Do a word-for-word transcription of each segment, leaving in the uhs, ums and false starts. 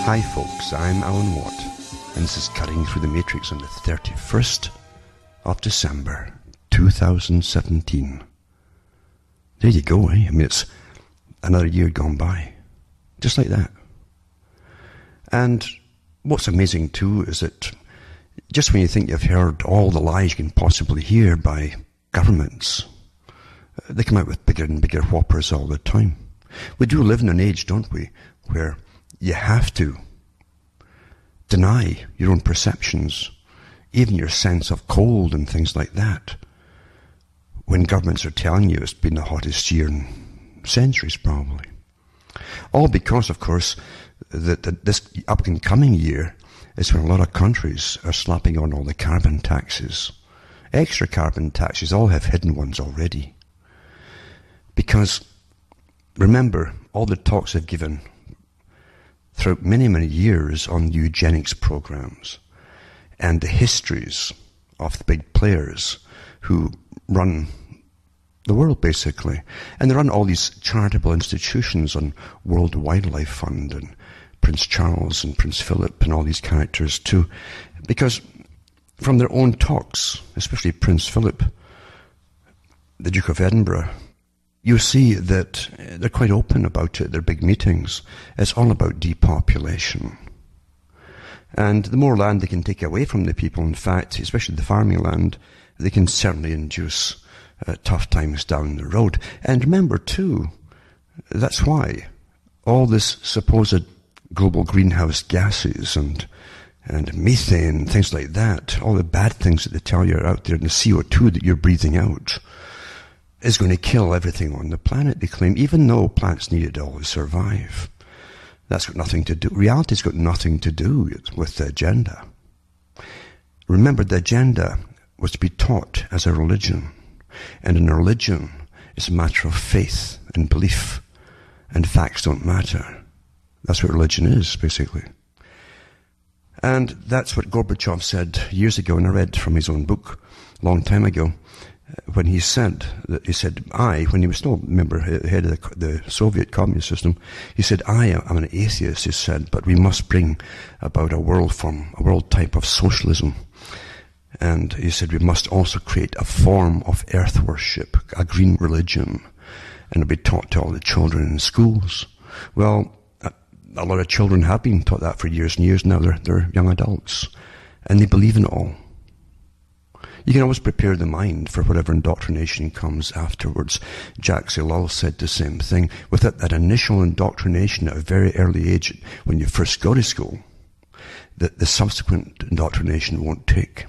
Hi folks, I'm Alan Watt, and this is Cutting Through the Matrix on the thirty-first of December, two thousand seventeen. There you go, eh? I mean, it's another year gone by. Just like that. And what's amazing too is that just when you think you've heard all the lies you can possibly hear by governments, they come out with bigger and bigger whoppers all the time. We do live in an age, don't we, where you have to deny your own perceptions, even your sense of cold and things like that, when governments are telling you it's been the hottest year in centuries, probably. All because, of course, that, that this up and coming year is when a lot of countries are slapping on all the carbon taxes. Extra carbon taxes, all have hidden ones already. Because, remember, all the talks they've given throughout many, many years on eugenics programs and the histories of the big players who run the world, basically. And they run all these charitable institutions on World Wildlife Fund and Prince Charles and Prince Philip and all these characters too. Because from their own talks, especially Prince Philip, the Duke of Edinburgh, you see that they're quite open about it, their big meetings. It's all about depopulation. And the more land they can take away from the people, in fact, especially the farming land, they can certainly induce uh, tough times down the road. And remember, too, that's why all this supposed global greenhouse gases and and methane, things like that, all the bad things that they tell you are out there, and the C O two that you're breathing out, is going to kill everything on the planet, they claim, even though plants need it all to survive. That's got nothing to do, reality's got nothing to do with the agenda. Remember, the agenda was to be taught as a religion, and in a religion, it's a matter of faith and belief, and facts don't matter. That's what religion is, basically. And that's what Gorbachev said years ago, and I read from his own book a long time ago, when he said, that he said, I, when he was still, remember, head of the, the Soviet communist system, he said, I am an atheist, he said, but we must bring about a world form, a world type of socialism. And he said, we must also create a form of earth worship, a green religion, and it'll be taught to all the children in schools. Well, a, a lot of children have been taught that for years and years now. They're, they're young adults, and they believe in it all. You can always prepare the mind for whatever indoctrination comes afterwards. Jacques Ellul said the same thing. With that, that initial indoctrination at a very early age, when you first go to school, the, the subsequent indoctrination won't take.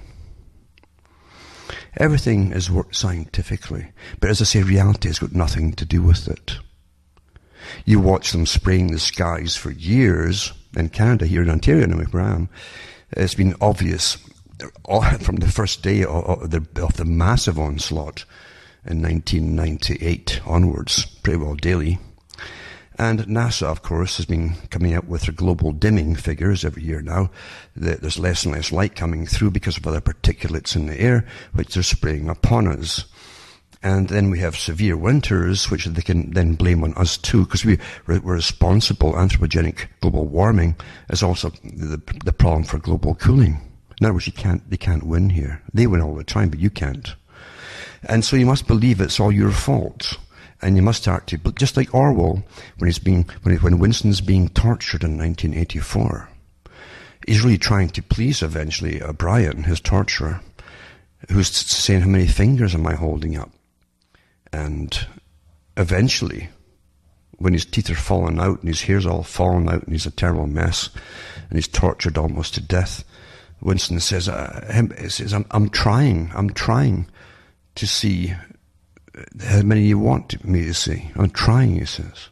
Everything is worked scientifically, but as I say, reality has got nothing to do with it. You watch them spraying the skies for years in Canada, here in Ontario, in where I am. It's been obvious from the first day of the, of the massive onslaught in nineteen ninety-eight onwards, pretty well daily. And NASA, of course, has been coming out with their global dimming figures every year now. There's less and less light coming through because of other particulates in the air, which they're spraying upon us. And then we have severe winters, which they can then blame on us too, because we, we're responsible. Anthropogenic global warming is also the, the problem for global cooling. In other words, you can't, they can't win here. They win all the time, but you can't. And so you must believe it's all your fault. And you must start to, just like Orwell, when he's being, when, when Winston's being tortured in nineteen eighty-four. He's really trying to please, eventually, O'Brien, his torturer, who's saying, how many fingers am I holding up? And eventually, when his teeth are falling out and his hair's all fallen out and he's a terrible mess and he's tortured almost to death, Winston says, uh, him, says I'm, I'm trying, I'm trying to see how many you want me to see. I'm trying, he says.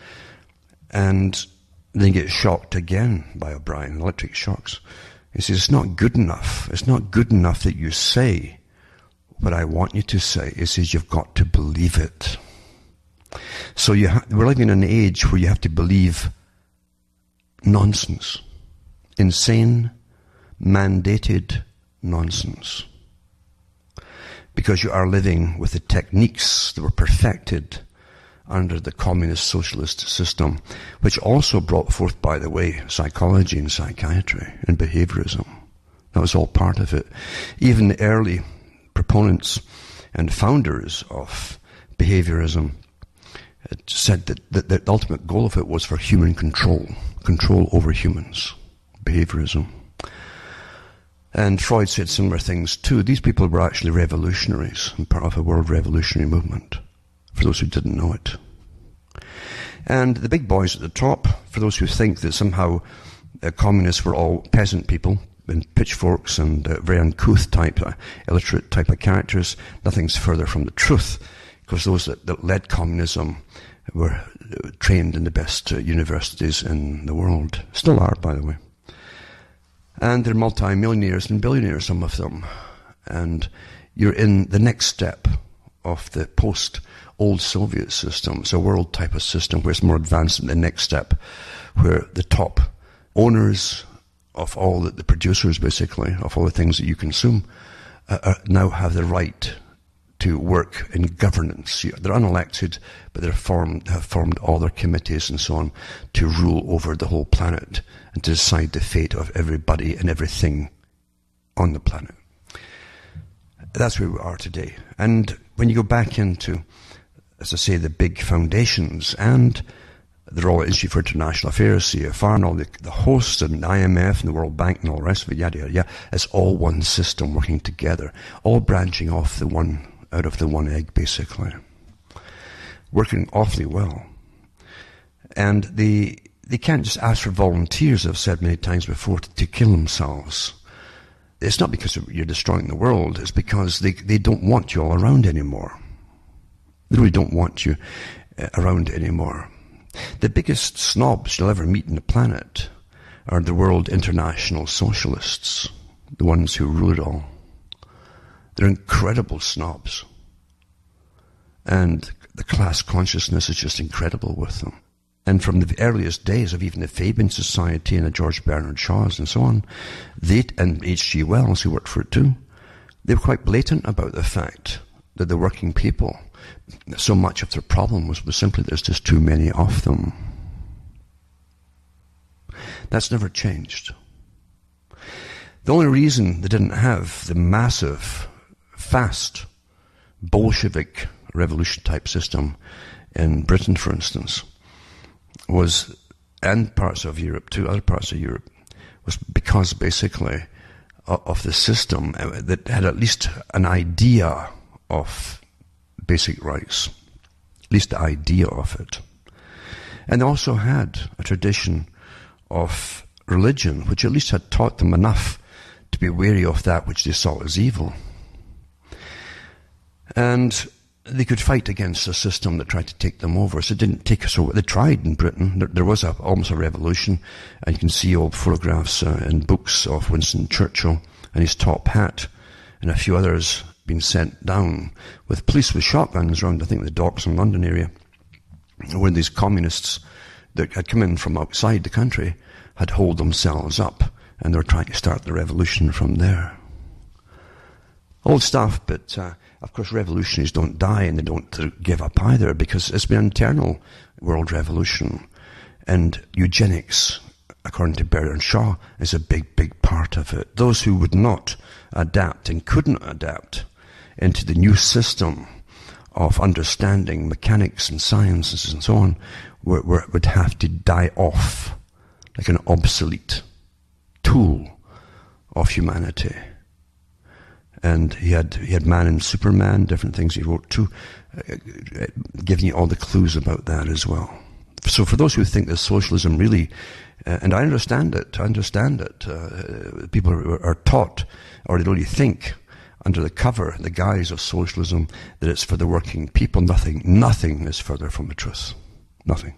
And then gets shocked again by O'Brien, electric shocks. He says, it's not good enough. It's not good enough that you say what I want you to say. He says, you've got to believe it. So you ha- we're living in an age where you have to believe nonsense. Insane, mandated nonsense. Because you are living with the techniques that were perfected under the communist socialist system, which also brought forth, by the way, psychology and psychiatry and behaviorism. That was all part of it. Even the early proponents and founders of behaviorism said that, that the ultimate goal of it was for human control, control over humans, behaviorism. And Freud said similar things too. These people were actually revolutionaries and part of a world revolutionary movement, for those who didn't know it. And the big boys at the top, for those who think that somehow uh, communists were all peasant people, and pitchforks and uh, very uncouth type, uh, illiterate type of characters, nothing's further from the truth, because those that, that led communism were uh, trained in the best uh, universities in the world. Still are, by the way. And they're multi-millionaires and billionaires, some of them. And you're in the next step of the post-old Soviet system. It's a world type of system where it's more advanced than the next step, where the top owners of all the, the producers, basically, of all the things that you consume, uh, uh, now have the right to work in governance. They're unelected, but they're formed, have formed all their committees and so on to rule over the whole planet and to decide the fate of everybody and everything on the planet. That's where we are today. And when you go back into, as I say, the big foundations and the Royal Institute for International Affairs, C F R, and all the, the hosts, and the I M F, and the World Bank, and all the rest of it, yada, yada, yada, it's all one system working together, all branching off the one, out of the one egg, basically. Working awfully well. And the, they can't just ask for volunteers, I've said many times before, to, to kill themselves. It's not because you're destroying the world, it's because they, they don't want you all around anymore. They really don't want you uh, around anymore. The biggest snobs you'll ever meet on the planet are the world international socialists, the ones who rule it all. They're incredible snobs. And the class consciousness is just incredible with them. And from the earliest days of even the Fabian Society and the George Bernard Shaws and so on, they, and H G Wells, who worked for it too, they were quite blatant about the fact that the working people, so much of their problem was, was simply there's just too many of them. That's never changed. The only reason they didn't have the massive, fast, Bolshevik revolution type system in Britain, for instance, was, and parts of Europe too, other parts of Europe, was because basically of, of the system that had at least an idea of basic rights, at least the idea of it. And they also had a tradition of religion, which at least had taught them enough to be wary of that which they saw as evil. And they could fight against a system that tried to take them over. So it didn't take us over. They tried in Britain. There, there was a, almost a revolution. And you can see old photographs uh, and books of Winston Churchill and his top hat and a few others being sent down with police with shotguns around, I think, the docks in London area, where these communists that had come in from outside the country had holed themselves up, and they were trying to start the revolution from there. Old stuff, but uh, of course revolutionaries don't die and they don't give up either, because it's been an internal world revolution. And eugenics, according to Bernard Shaw, is a big, big part of it. Those who would not adapt and couldn't adapt into the new system of understanding mechanics and sciences and so on were, were, would have to die off like an obsolete tool of humanity. And he had he had Man and Superman, different things he wrote too, uh, giving you all the clues about that as well. So for those who think that socialism really, uh, and I understand it, I understand it, uh, people are, are taught, or they only think, under the cover, the guise of socialism, that it's for the working people. Nothing, nothing is further from the truth. Nothing.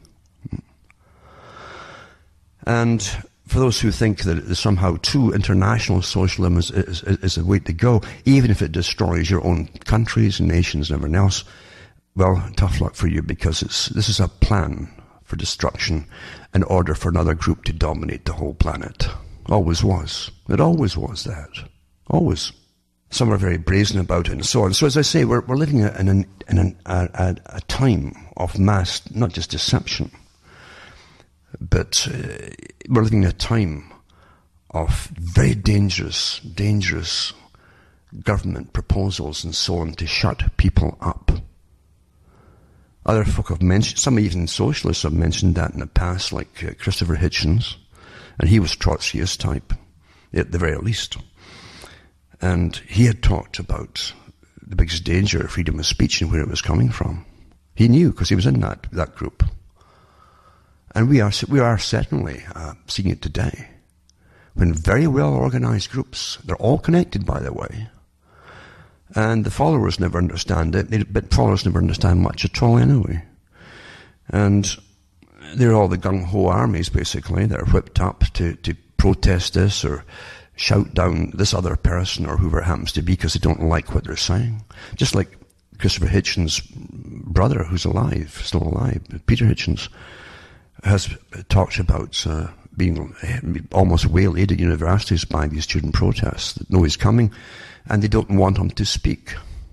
And for those who think that somehow too international socialism is, is, is a way to go, even if it destroys your own countries and nations and everything else, well, tough luck for you, because it's, this is a plan for destruction in order for another group to dominate the whole planet. Always was. It always was that. Always. Some are very brazen about it and so on. So as I say, we're, we're living in, an, in an, a, a, a time of mass, not just deception, but uh, we're living in a time of very dangerous, dangerous government proposals and so on to shut people up. Other folk have mentioned, some even socialists have mentioned that in the past, like uh, Christopher Hitchens, and he was Trotskyist type, at the very least. And he had talked about the biggest danger of freedom of speech and where it was coming from. He knew, because he was in that, that group. And we are, we are certainly uh, seeing it today. When very well organized groups, they're all connected, by the way, and the followers never understand it, but followers never understand much at all anyway. And they're all the gung-ho armies, basically, that are whipped up to, to protest this or shout down this other person or whoever it happens to be because they don't like what they're saying. Just like Christopher Hitchens' brother, who's alive, still alive, Peter Hitchens, has talked about uh, being almost waylaid at universities by these student protests that know he's coming, and they don't want him to speak.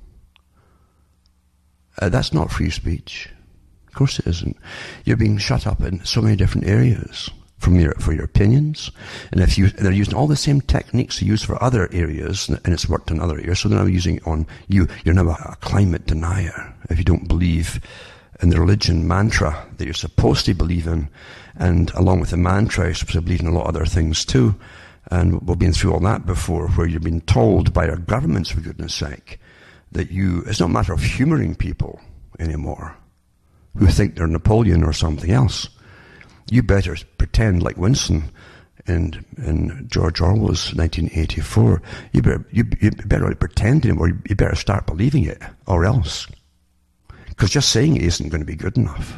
Uh, that's not free speech. Of course it isn't. You're being shut up in so many different areas from your, for your opinions, and if you, they're using all the same techniques they use for other areas, and it's worked in other areas, so they're now using it on you. You're now a, a climate denier if you don't believe in the religion mantra that you're supposed to believe in, and along with the mantra, you're supposed to believe in a lot of other things too. And we've been through all that before, where you've been told by our governments, for goodness sake, that you, it's not a matter of humouring people anymore who think they're Napoleon or something else. You better pretend like Winston in, in George Orwell's nineteen eighty-four. You better, you, you better pretend it, or you better start believing it, or else. Because just saying it isn't going to be good enough.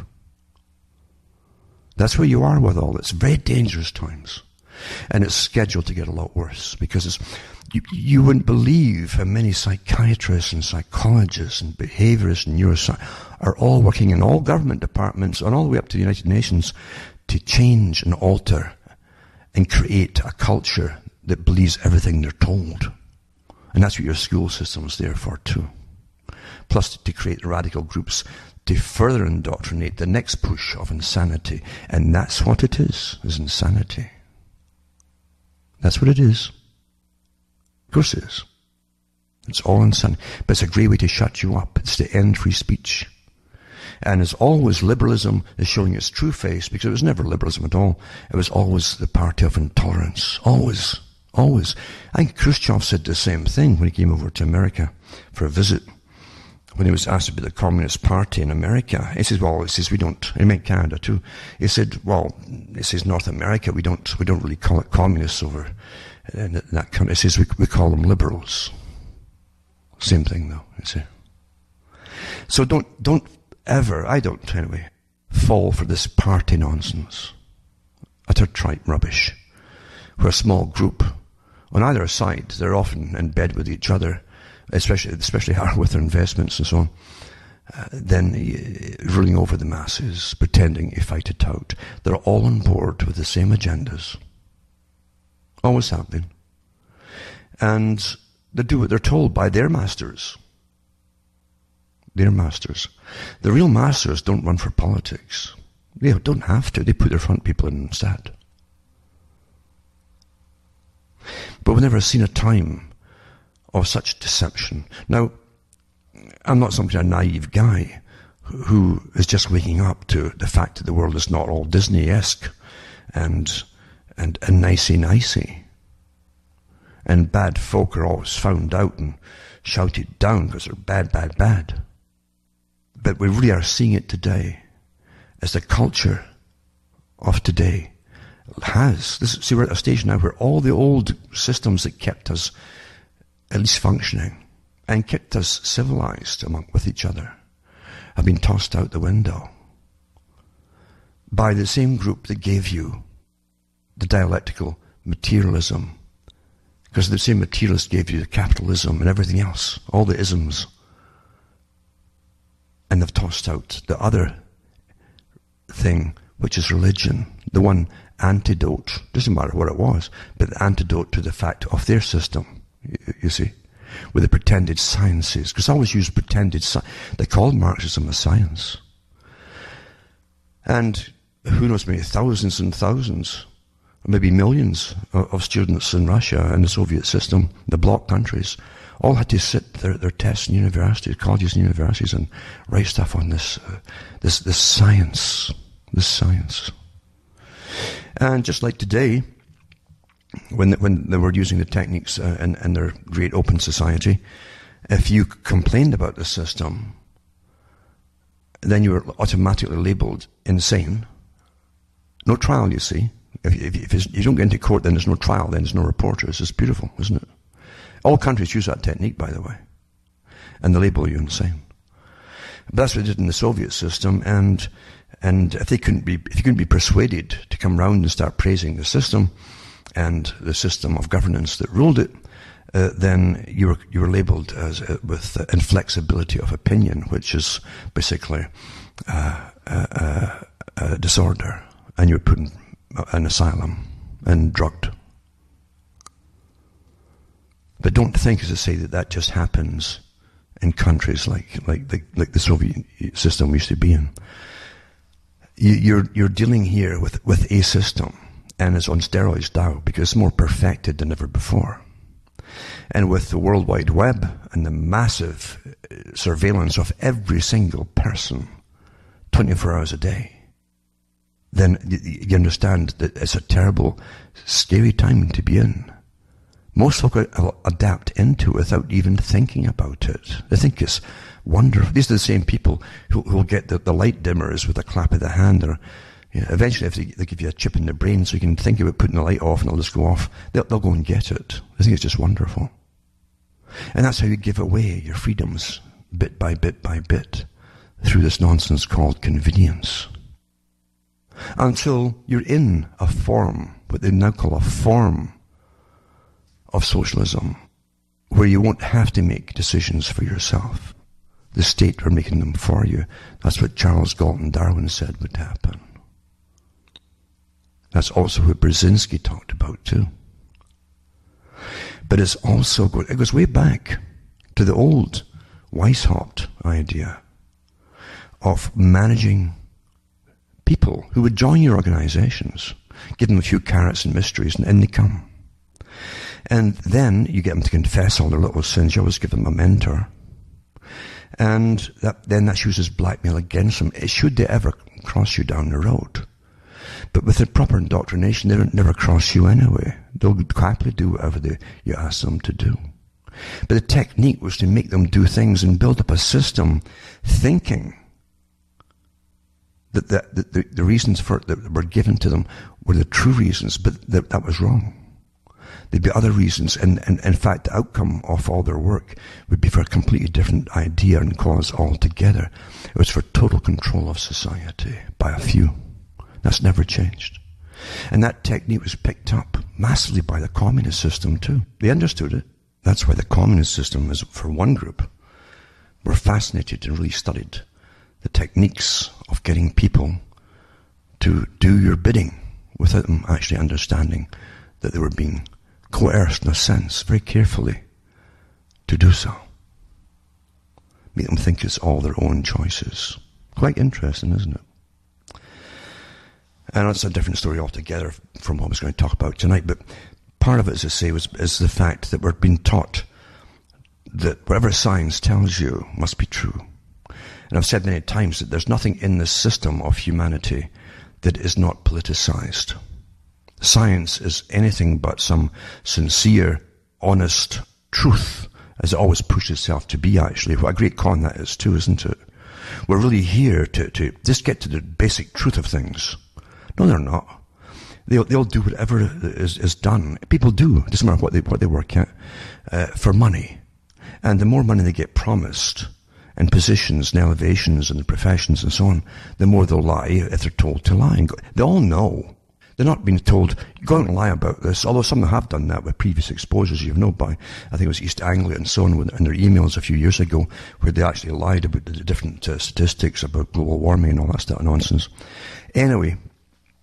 That's where you are with all this. Very dangerous times. And it's scheduled to get a lot worse, because it's, you, you wouldn't believe how many psychiatrists and psychologists and behaviorists and neuroscientists are all working in all government departments and all the way up to the United Nations to change and alter and create a culture that believes everything they're told. And that's what your school system is there for too. Plus to create radical groups to further indoctrinate the next push of insanity. And that's what it is, is insanity. That's what it is. Of course it is. It's all insanity. But it's a great way to shut you up. It's to end free speech. And as always, liberalism is showing its true face, because it was never liberalism at all. It was always the party of intolerance. Always. Always. I think Khrushchev said the same thing when he came over to America for a visit. When he was asked about the Communist Party in America, he says, well, he says, we don't, he meant Canada too. He said, well, he says, North America, we don't, we don't really call it communists over in that country. He says, we, we call them liberals. Same thing though, you see. So don't, don't ever, I don't anyway, fall for this party nonsense. Utter trite rubbish. Where a small group, on either side, they're often in bed with each other, especially especially hard with their investments and so on, uh, then uh, ruling over the masses, pretending to fight it out. They're all on board with the same agendas. Always have been. And they do what they're told by their masters. Their masters. The real masters don't run for politics. They don't have to. They put their front people in instead. But we've never seen a time of such deception. Now, I'm not some kind of naive guy who is just waking up to the fact that the world is not all Disney-esque and and, and nicey-nicey. And bad folk are always found out and shouted down because they're bad, bad, bad. But we really are seeing it today as the culture of today has. This, see, we're at a stage now where all the old systems that kept us at least functioning, and kept us civilized among with each other, have been tossed out the window by the same group that gave you the dialectical materialism, because the same materialist gave you the capitalism and everything else, all the isms, and they've tossed out the other thing, which is religion, the one antidote, doesn't matter what it was, but the antidote to the fact of their system. You see, with the pretended sciences, because I always use pretended science. They call Marxism a science. And who knows, maybe thousands and thousands, maybe millions of students in Russia and the Soviet system, the bloc countries, all had to sit their, their tests in universities, colleges and universities, and write stuff on this, uh, this, this science, this science. And just like today, when when they were using the techniques uh, in, in their great open society, if you complained about the system, then you were automatically labelled insane. No trial, you see. If, if, if you don't get into court, then there's no trial, then there's no reporters. It's beautiful, isn't it? All countries use that technique, by the way. And they label you insane. But that's what they did in the Soviet system, and and if they couldn't be if you couldn't be persuaded to come round and start praising the system and the system of governance that ruled it, uh, then you were you were labelled as uh, with uh, inflexibility of opinion, which is basically uh, uh, uh, a disorder, and you were put in an asylum and drugged. But don't think, as I say, that that just happens in countries like like the, like the Soviet system we used to be in. You, you're you're dealing here with with a system. And it's on steroids now because it's more perfected than ever before. And with the World Wide Web and the massive surveillance of every single person twenty-four hours a day, then you understand that it's a terrible, scary time to be in. Most folk adapt into it without even thinking about it. They think it's wonderful. These are the same people who will get the, the light dimmers with a clap of the hand, or yeah, eventually, if they, they give you a chip in the brain so you can think about putting the light off and it'll just go off, they'll, they'll go and get it. I think it's just wonderful. And that's how you give away your freedoms, bit by bit by bit, through this nonsense called convenience. Until you're in a form, what they now call a form of socialism, where you won't have to make decisions for yourself. The state are making them for you. That's what Charles Galton Darwin said would happen. That's also what Brzezinski talked about too. But it's also, go, it goes way back to the old Weishaupt idea of managing people who would join your organizations, give them a few carrots and mysteries, and in they come. And then you get them to confess all their little sins. You always give them a mentor. And that, then that's used as blackmail against them, should they ever cross you down the road. But with the proper indoctrination, they don't never cross you anyway. They'll happily do whatever they, you ask them to do. But the technique was to make them do things and build up a system thinking that the, the, the reasons for it that were given to them were the true reasons, but that, that was wrong. There'd be other reasons, and, and in fact the outcome of all their work would be for a completely different idea and cause altogether. It was for total control of society by a few. That's never changed. And that technique was picked up massively by the communist system too. They understood it. That's why the communist system is, for one group, were fascinated and really studied the techniques of getting people to do your bidding without them actually understanding that they were being coerced in a sense, very carefully, to do so. Make them think it's all their own choices. Quite interesting, isn't it? I know it's a different story altogether from what I was going to talk about tonight, but part of it, as I say, was, is the fact that we're being taught that whatever science tells you must be true. And I've said many times that there's nothing in this system of humanity that is not politicized. Science is anything but some sincere, honest truth, as it always pushes itself to be, actually. What a great con that is too, isn't it? We're really here to, to just get to the basic truth of things. No, they're not. They'll, they'll do whatever is, is done. People do. It doesn't matter what they, what they work at, uh, for money. And the more money they get promised, and positions and elevations and the professions and so on, the more they'll lie if they're told to lie. And go, they all know. They're not being told, go out and lie about this, although some of them have done that with previous exposures, you know, by, I think it was East Anglia and so on, in their emails a few years ago, where they actually lied about the different uh, statistics about global warming and all that stuff nonsense. Anyway,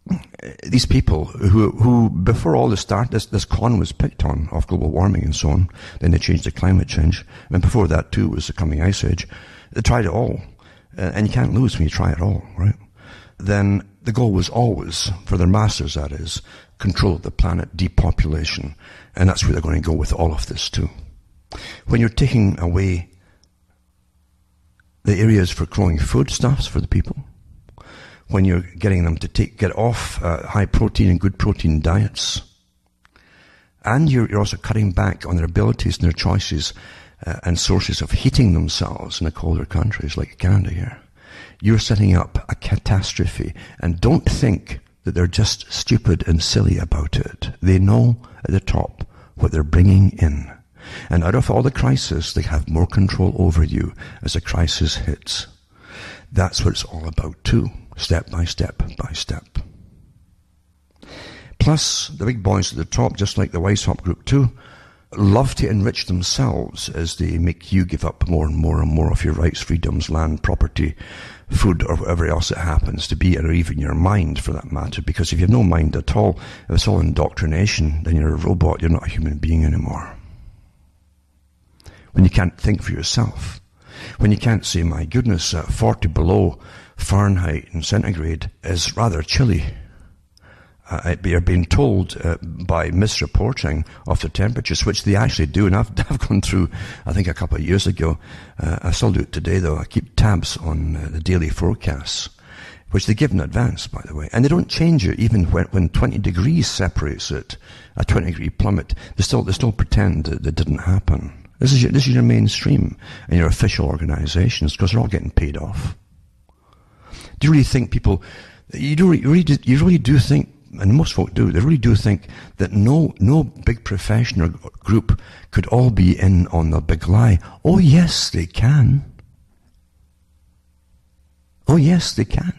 these people who, who before all this start, this, this con was picked on of global warming and so on, then they changed to climate change, and before that too was the coming ice age. They tried it all, uh, and you can't lose when you try it all, right? Then the goal was always, for their masters that is, control of the planet, depopulation, and that's where they're going to go with all of this too. When you're taking away the areas for growing foodstuffs for the people, when you're getting them to take get off uh, high protein and good protein diets, and you're, you're also cutting back on their abilities and their choices uh, and sources of heating themselves in the colder countries like Canada here, you're setting up a catastrophe. And don't think that they're just stupid and silly about it. They know at the top what they're bringing in. And out of all the crises, they have more control over you as a crisis hits. That's what it's all about too. Step by step by step. Plus, the big boys at the top, just like the Weishaupt Group too, love to enrich themselves as they make you give up more and more and more of your rights, freedoms, land, property, food, or whatever else it happens to be, or even your mind for that matter. Because if you have no mind at all, if it's all indoctrination, then you're a robot, you're not a human being anymore. When you can't think for yourself, when you can't say, my goodness, uh, forty below Fahrenheit and centigrade is rather chilly. Uh, you're being told uh, by misreporting of the temperatures, which they actually do, and I've, I've gone through, I think a couple of years ago, uh, I still do it today though, I keep tabs on uh, the daily forecasts, which they give in advance, by the way, and they don't change it even when, when twenty degrees separates it, a twenty degree plummet, they still, they still pretend that it didn't happen. This is your, this is your mainstream and your official organizations, because they're all getting paid off. Do you really think people, you do, you really, do, you really do think, and most folk do, they really do think that no, no big profession or group could all be in on the big lie? Oh yes, they can. Oh yes, they can.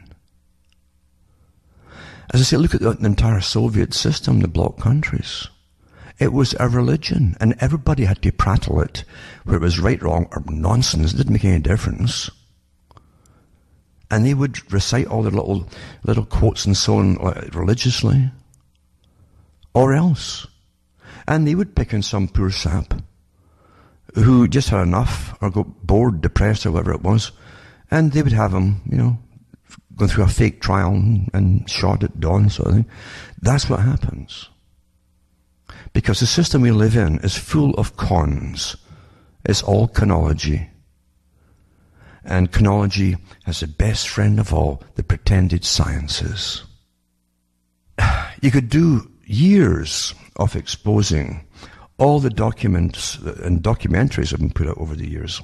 As I say, look at the entire Soviet system, the bloc countries. It was a religion, and everybody had to prattle it, where it was right, wrong, or nonsense. It didn't make any difference. And they would recite all their little little quotes and so on religiously. Or else. And they would pick on some poor sap who just had enough, or got bored, depressed, or whatever it was, and they would have him, you know, go through a fake trial and, and shot at dawn sort of thing. That's what happens. Because the system we live in is full of cons. It's all conology. And conology has the best friend of all, the pretended sciences. You could do years of exposing all the documents and documentaries have been put out over the years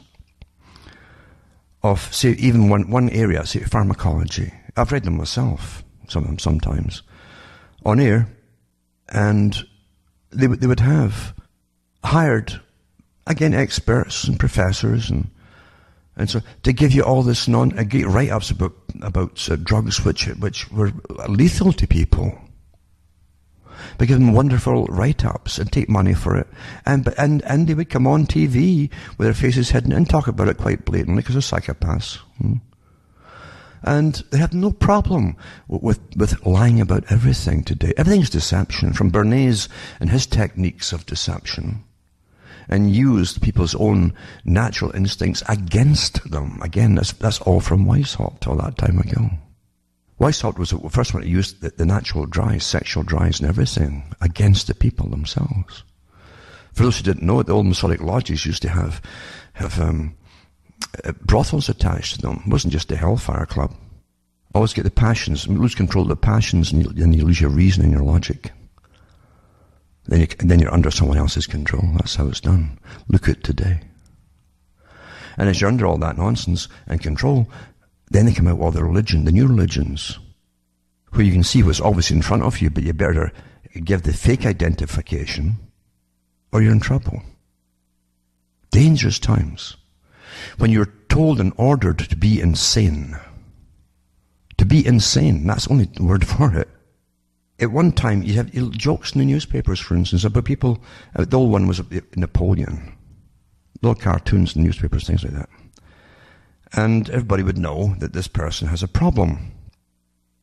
of, say, even one, one area, say, pharmacology. I've read them myself, some of them sometimes, on air, and they, they would have hired, again, experts and professors and And so to give you all this non, uh, write-ups about, about uh, drugs which, which were lethal to people. They give them wonderful write-ups and take money for it. And, and, and they would come on T V with their faces hidden and talk about it quite blatantly because they're psychopaths. Hmm. And they have no problem with, with lying about everything today. Everything's deception, from Bernays and his techniques of deception, and used people's own natural instincts against them. Again, that's, that's all from Weishaupt all that time ago. Weishaupt was the first one to use the, the natural drives, sexual drives and everything against the people themselves. For those who didn't know it, the old Masonic lodges used to have, have um, brothels attached to them. It wasn't just the Hellfire Club. Always get the passions, lose control of the passions, and you, and you lose your reason and your logic. Then, you, and then you're under someone else's control. That's how it's done. Look at today. And as you're under all that nonsense and control, then they come out with all the religion, the new religions, where you can see what's obviously in front of you, but you better give the fake identification or you're in trouble. Dangerous times. When you're told and ordered to be insane. To be insane, that's the only word for it. At one time, you have jokes in the newspapers, for instance, about people. Uh, the old one was Napoleon. Little cartoons in newspapers, things like that. And everybody would know that this person has a problem.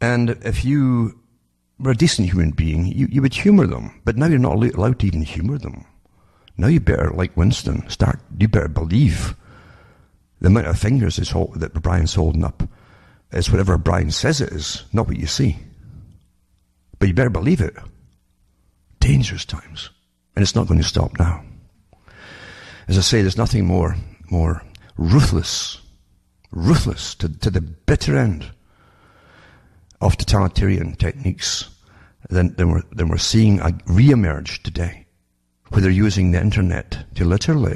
And if you were a decent human being, you, you would humor them. But now you're not allowed to even humor them. Now you better, like Winston, start, you better believe the amount of fingers is hold, that Brian's holding up is whatever Brian says it is, not what you see. But you better believe it. Dangerous times. And it's not going to stop now. As I say, there's nothing more, more ruthless, ruthless to, to the bitter end of totalitarian techniques than, than, we're, than we're seeing a re-emerge today, where they're using the internet to literally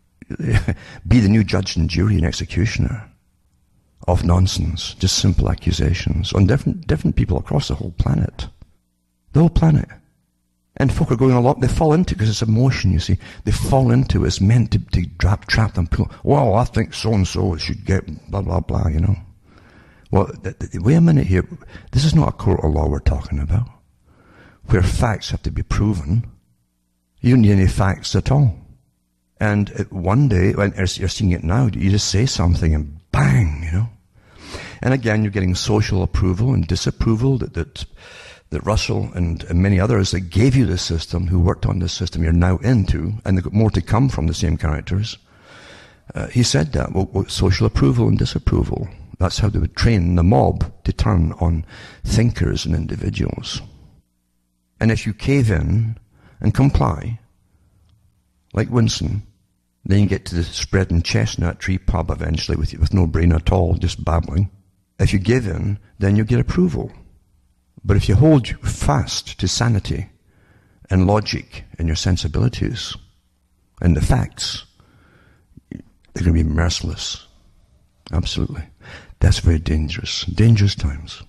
be the new judge and jury and executioner of nonsense, just simple accusations on different different people across the whole planet. The whole planet. And folk are going along, they fall into it because it's emotion, you see. They fall into it, it's meant to, to trap, trap them. Well, I think so-and-so should get blah, blah, blah, you know. Well, th- th- wait a minute here. This is not a court of law we're talking about, where facts have to be proven. You don't need any facts at all. And one day, when you're seeing it now, you just say something and bang, you know. And again, you're getting social approval and disapproval that that, that Russell and, and many others that gave you this system, who worked on this system, you're now into, and they've got more to come from the same characters. Uh, he said that, well, well, social approval and disapproval. That's how they would train the mob to turn on thinkers and individuals. And if you cave in and comply, like Winston, then you get to the spreading chestnut tree pub eventually with with no brain at all, just babbling. If you give in, then you get approval. But if you hold fast to sanity and logic and your sensibilities and the facts, they're going to be merciless. Absolutely. That's very dangerous. Dangerous times.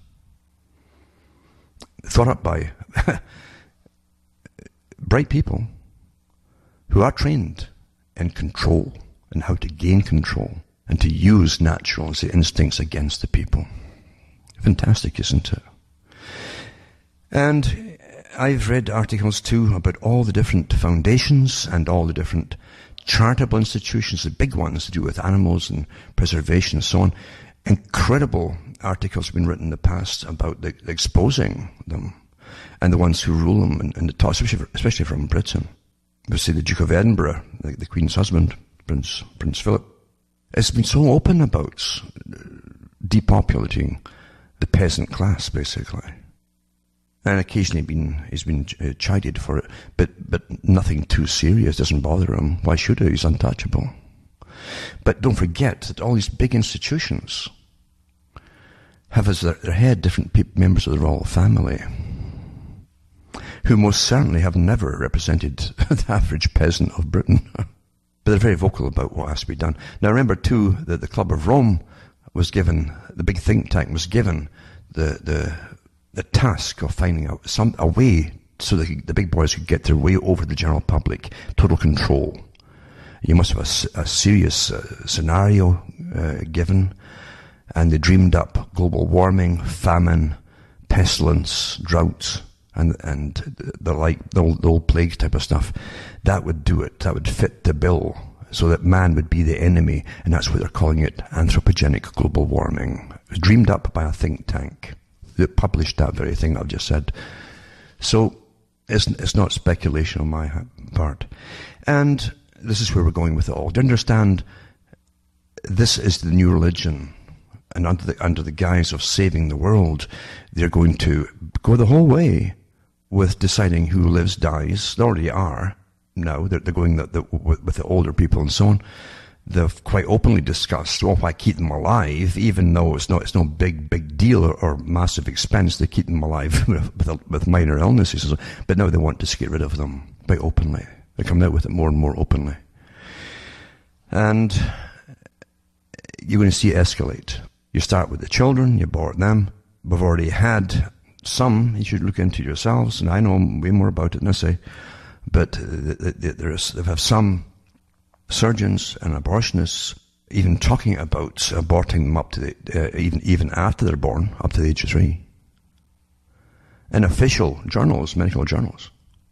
Thought up by bright people who are trained in control and how to gain control and to use natural instincts against the people. Fantastic, isn't it? And I've read articles too about all the different foundations and all the different charitable institutions, the big ones to do with animals and preservation and so on. Incredible articles have been written in the past about the, exposing them and the ones who rule them in, in the top, especially, especially from Britain. We see the Duke of Edinburgh, the, the Queen's husband, Prince Prince Philip, has been so open about depopulating the peasant class, basically. And occasionally been, he's been uh, chided for it, but, but nothing too serious, doesn't bother him. Why should he? He's untouchable. But don't forget that all these big institutions have as their, their head different pe- members of the royal family, who most certainly have never represented the average peasant of Britain. But they're very vocal about what has to be done. Now remember too that the Club of Rome was given, the big think tank was given the the, the task of finding out some a way so that the big boys could get their way over the general public, total control. You must have a, a serious uh, scenario uh, given, and they dreamed up global warming, famine, pestilence, droughts, and and the like, the old, the old plague type of stuff. That would do it. That would fit the bill, so that man would be the enemy, and that's what they're calling it, anthropogenic global warming. It was dreamed up by a think tank that published that very thing I've just said. So it's it's not speculation on my part, and this is where we're going with it all. To understand, this is the new religion, and under the under the guise of saving the world, they're going to go the whole way with deciding who lives, dies. They already are now. They're, they're going the, the, with the older people and so on. They've quite openly discussed, well, why keep them alive, even though it's no it's no big big deal or, or massive expense to keep them alive with with minor illnesses. But now they want to get rid of them quite openly. They're coming out with it more and more openly. And you're going to see it escalate. You start with the children, you abort them. We've already had some, you should look into yourselves, and I know way more about it than I say, but there's, they have some surgeons and abortionists even talking about aborting them up to the, uh, even, even after they're born, up to the age of three. In official journals, medical journals.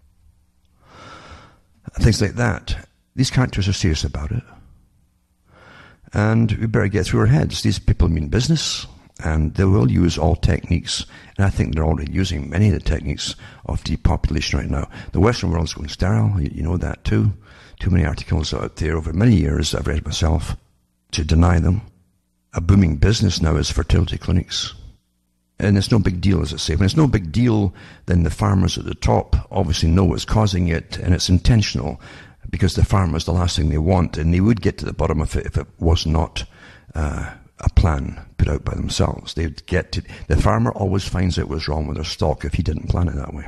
Things like that. These characters are serious about it. And we better get through our heads. These people mean business. And they will use all techniques, and I think they're already using many of the techniques of depopulation right now. The Western world's going sterile, you, you know that too. Too many articles out there over many years I've read myself to deny them. A booming business now is fertility clinics. And it's no big deal, as I say. When it's no big deal, then the farmers at the top obviously know what's causing it, and it's intentional, because the farmers, the last thing they want, and they would get to the bottom of it if it was not uh, a plan put out by themselves. They'd get to, the farmer always finds out what's wrong with their stock if he didn't plan it that way.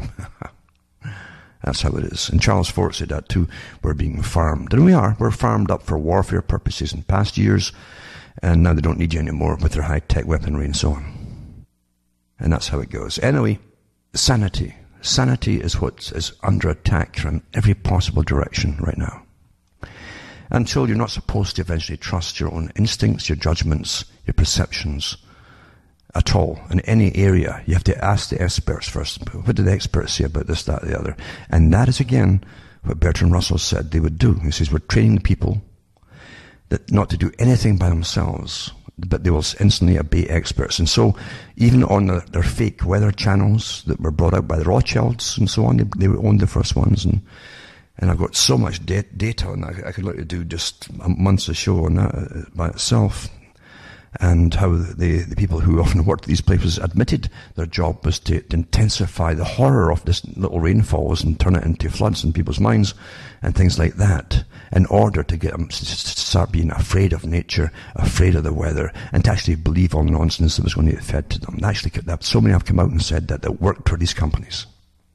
That's how it is. And Charles Fort said that too. We're being farmed. And we are. We're farmed up for warfare purposes in past years, and now they don't need you anymore with their high-tech weaponry and so on. And that's how it goes. Anyway, sanity. Sanity is what is under attack from every possible direction right now. Until you're not supposed to eventually trust your own instincts, your judgments, your perceptions at all. In any area, you have to ask the experts first. What did the experts say about this, that, the other? And that is, again, what Bertrand Russell said they would do. He says, we're training the people that not to do anything by themselves, but they will instantly obey experts. And so, even on the, their fake weather channels that were brought out by the Rothschilds and so on, they, they owned the first ones. And, and I've got so much da- data on that, I could literally do just months of show on that by itself. And how the, the people who often worked at these places admitted their job was to, to intensify the horror of this little rainfalls and turn it into floods in people's minds and things like that, in order to get them to start being afraid of nature, afraid of the weather, and to actually believe all the nonsense that was going to get fed to them. And actually, that, so many have come out and said that that worked for these companies.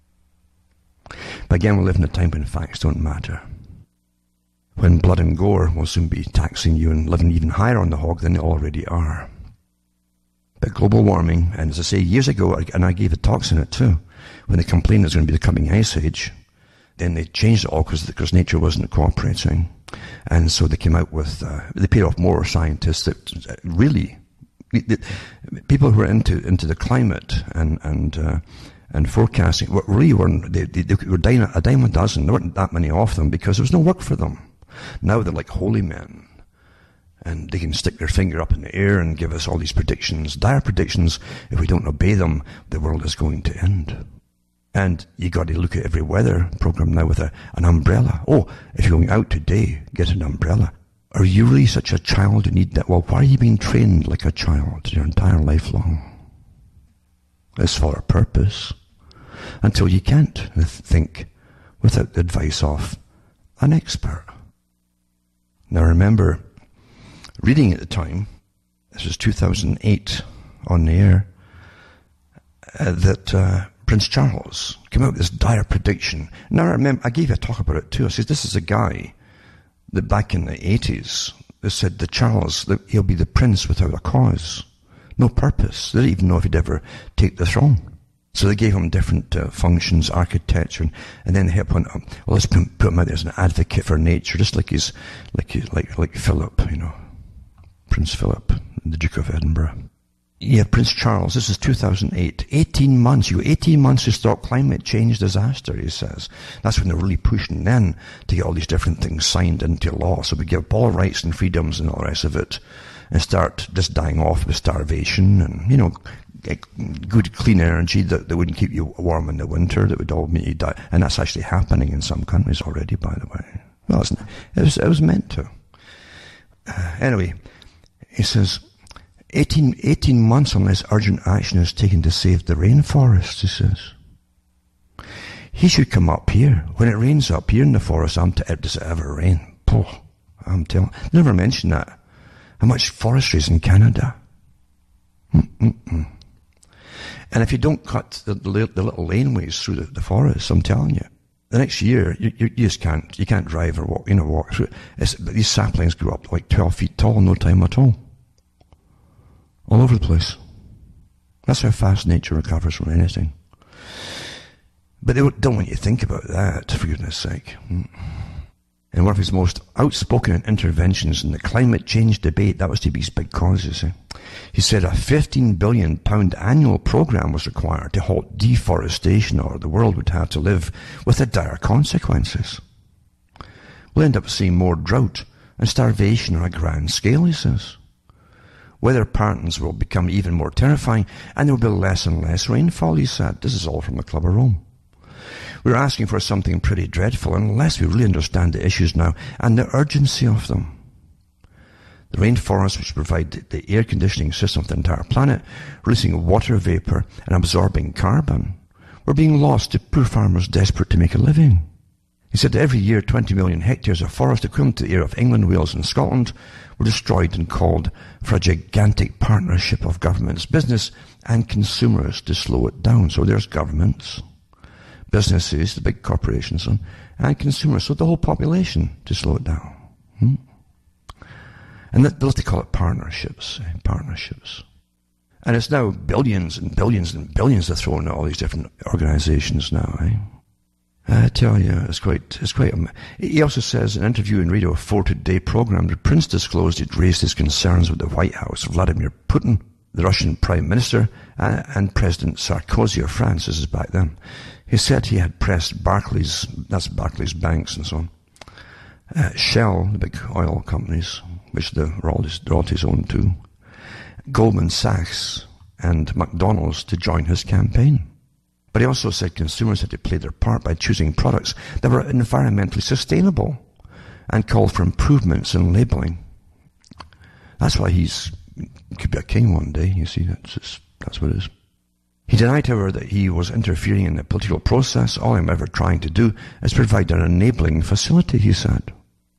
But again, we live in a time when facts don't matter. When blood and gore will soon be taxing you and living even higher on the hog than they already are. But global warming, and as I say, years ago, and I gave a talks on it too, when they complained there's going to be the coming ice age, then they changed it all because, because nature wasn't cooperating. And so they came out with, uh, they paid off more scientists that really, the, people who are into, into the climate and, and, uh, and forecasting, what really weren't, they, they, they were dying a dime a dozen. There weren't that many of them because there was no work for them. Now they're like holy men, and they can stick their finger up in the air and give us all these predictions, dire predictions. If we don't obey them, the world is going to end. And you got to look at every weather program now with a, an umbrella. Oh, if you're going out today, get an umbrella. Are you really such a child who need that? Well, why are you being trained like a child your entire life long? It's for a purpose. Until you can't think without the advice of an expert. Now remember, reading at the time, this was two thousand eight on the air, uh, that uh, Prince Charles came out with this dire prediction. Now I remember, I gave you a talk about it too. I said, this is a guy that back in the eighties, they said that Charles, that he'll be the prince without a cause, no purpose. They didn't even know if he'd ever take the throne. So they gave him different uh, functions, architecture, and, and then they hit on, um, well, let's put, put him out there as an advocate for nature, just like he's, like, like, like Philip, you know, Prince Philip, the Duke of Edinburgh. Yeah, Prince Charles, this is two thousand eight. eighteen months, you got eighteen months to stop climate change disaster, he says. That's when they're really pushing then to get all these different things signed into law. So we give up all rights and freedoms and all the rest of it, and start just dying off with starvation and, you know, good clean energy that, that wouldn't keep you warm in the winter, that would all make you die. And that's actually happening in some countries already, by the way. Well, it was, it was meant to. Uh, anyway, he says, eighteen, eighteen months unless urgent action is taken to save the rainforest, he says. He should come up here. When it rains up here in the forest, I'm t- does it ever rain? Oh, I'm telling never mentioned that. How much forestry is in Canada? Mm-mm-mm. And if you don't cut the, the, the little laneways through the, the forest, I'm telling you, the next year you, you, you just can't you can't drive or walk, you know, walk through. It's, but these saplings grew up like twelve feet tall in no time at all, all over the place. That's how fast nature recovers from anything. But they don't want you to think about that, for goodness sake. And one of his most outspoken interventions in the climate change debate, that was to be his big causes. Eh? He said a fifteen billion pound annual program was required to halt deforestation, or the world would have to live with the dire consequences. We'll end up seeing more drought and starvation on a grand scale, he says. Weather patterns will become even more terrifying, and there will be less and less rainfall, he said. This is all from the Club of Rome. We're asking for something pretty dreadful unless we really understand the issues now and the urgency of them. The rainforests, which provide the air conditioning system of the entire planet, releasing water vapor and absorbing carbon, were being lost to poor farmers desperate to make a living. He said that every year twenty million hectares of forest equivalent to the area of England, Wales and Scotland were destroyed and called for a gigantic partnership of governments, business and consumers to slow it down. So there's governments, businesses, the big corporations, and consumers, so the whole population to slow it down. Hmm? And that, they call it partnerships, eh? partnerships. And it's now billions and billions and billions are thrown at all these different organizations now, eh? I tell you, it's quite, it's quite, um, he also says in an interview in Radio four Today program, the Prince disclosed he'd raised his concerns with the White House, Vladimir Putin, the Russian Prime Minister, uh, and President Sarkozy of France. This is back then. He said he had pressed Barclays, that's Barclays banks and so on, uh, Shell, the big oil companies, which the royalties own too, Goldman Sachs and McDonald's to join his campaign. But he also said consumers had to play their part by choosing products that were environmentally sustainable and called for improvements in labeling. That's why he's could be a king one day, you see, that's just, that's what it is. He denied, however, that he was interfering in the political process. All I'm ever trying to do is provide an enabling facility, he said.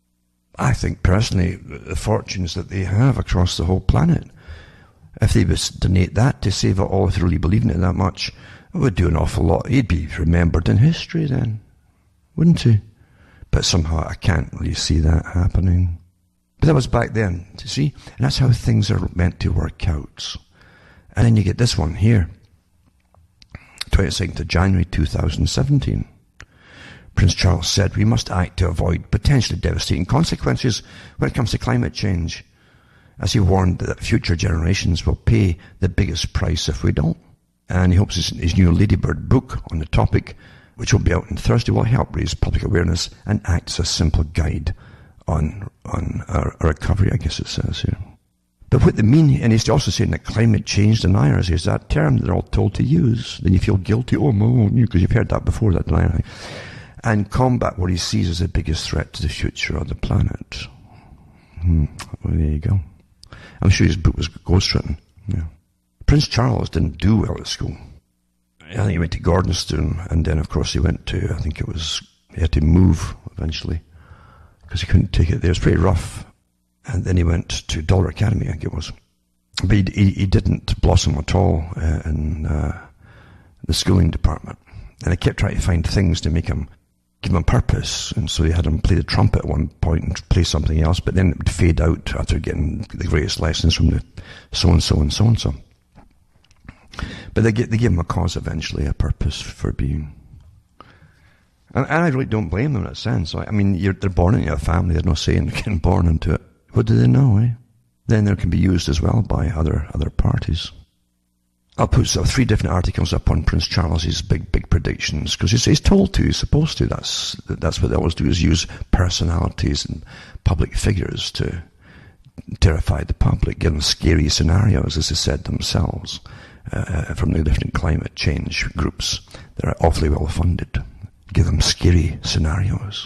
I think personally, the fortunes that they have across the whole planet, if they would donate that to save it all, if they really believe in it that much, it would do an awful lot. He'd be remembered in history then, wouldn't he? But somehow I can't really see that happening. But that was back then, you see? And that's how things are meant to work out. And then you get this one here. twenty-second of January two thousand seventeen. Prince Charles said we must act to avoid potentially devastating consequences when it comes to climate change, as he warned that future generations will pay the biggest price if we don't. And he hopes his, his new Ladybird book on the topic, which will be out on Thursday, will help raise public awareness and act as a simple guide on on our, our recovery, I guess it says here. But what they mean, and he's also saying that climate change deniers is that term that they're all told to use. Then you feel guilty, oh no, because you've heard that before, that denier. And combat what he sees as the biggest threat to the future of the planet. Hmm. Well, there you go. I'm sure his book was ghostwritten. Yeah. Prince Charles didn't do well at school. I think he went to Gordonstoun, and then of course he went to, I think it was, he had to move eventually, because he couldn't take it there. It was pretty rough. And then he went to Dollar Academy, I think it was. But he, he, he didn't blossom at all uh, in uh, the schooling department. And I kept trying to find things to make him, give him a purpose. And so he had him play the trumpet at one point and play something else, but then it would fade out after getting the greatest lessons from the so-and-so and so-and-so. But they, they gave him a cause eventually, a purpose for being. And, and I really don't blame them in that sense. I mean, you're, they're born into a family, there's no say in getting born into it. What do they know, eh? Then they can be used as well by other other parties. I'll put so three different articles up on Prince Charles's big, big predictions, because he's, he's told to, he's supposed to. That's that's what they always do, is use personalities and public figures to terrify the public, give them scary scenarios, as they said themselves, uh, from the different climate change groups that are awfully well funded. Give them scary scenarios.